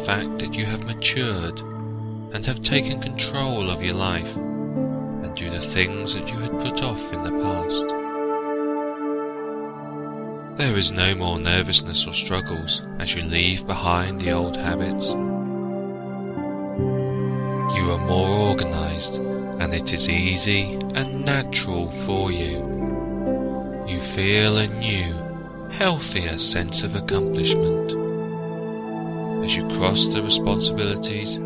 fact that you have matured and have taken control of your life and do the things that you had put off in the past. There is no more nervousness or struggles as you leave behind the old habits. You are more organized, and it is easy and natural for you. You feel a new, healthier sense of accomplishment. As you cross the responsibilities